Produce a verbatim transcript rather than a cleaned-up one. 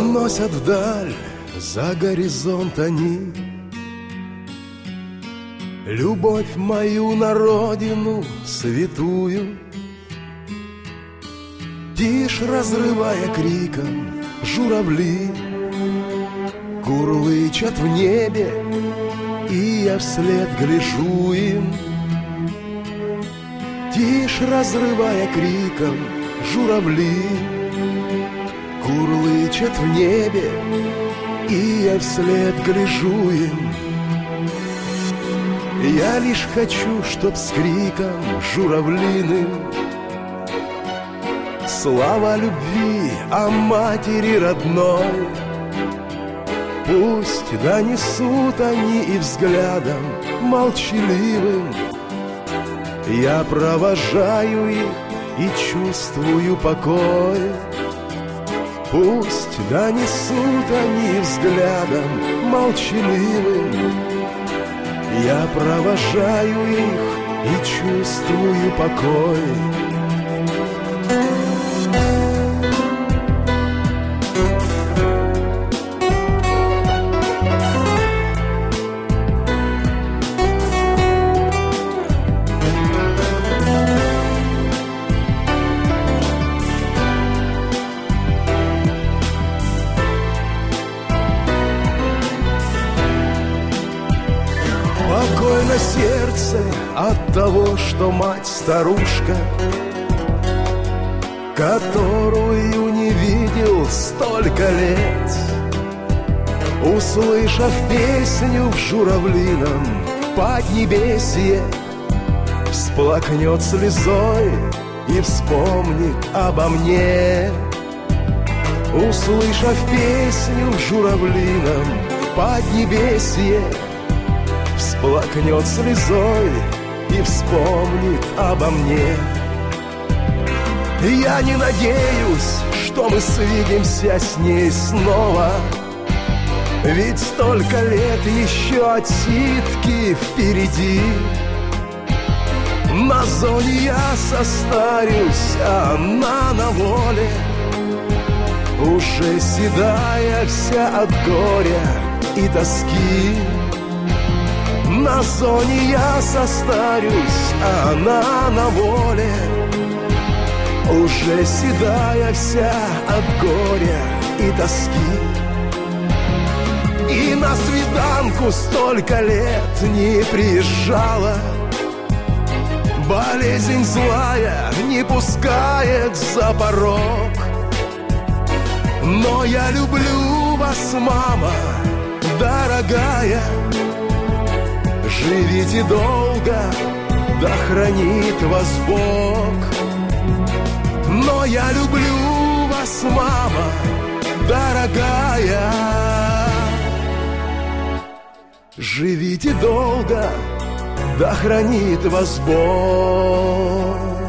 Уносят вдаль за горизонт они любовь мою на родину святую. Тишь, разрывая криком, журавли курлычат в небе, и я вслед гляжу им. Тишь, разрывая криком, журавли курлычат в небе, и я вслед гляжу им. Я лишь хочу, чтоб с криком журавлиным слава любви о матери родной пусть донесут они и взглядом молчаливым. Я провожаю их и чувствую покой. Пусть донесут они взглядом молчаливым. Я провожаю их и чувствую покой. Покойно сердце от того, что мать-старушка, которую не видел столько лет, услышав песню в журавлином поднебесье, всплакнет слезой и вспомнит обо мне. Услышав песню в журавлином поднебесье, всплакнет слезой и вспомнит обо мне. Я не надеюсь, что мы свидимся с ней снова, ведь столько лет еще отсидки впереди. На зоне я состарюсь, а она на воле, уже седая вся от горя и тоски. На зоне я состарюсь, а она на воле, уже седая вся от горя и тоски. И на свиданку столько лет не приезжала, болезнь злая не пускает за порог. Но я люблю вас, мама, дорогая, живите долго, да хранит вас Бог. Но я люблю вас, мама, дорогая, живите долго, да хранит вас Бог.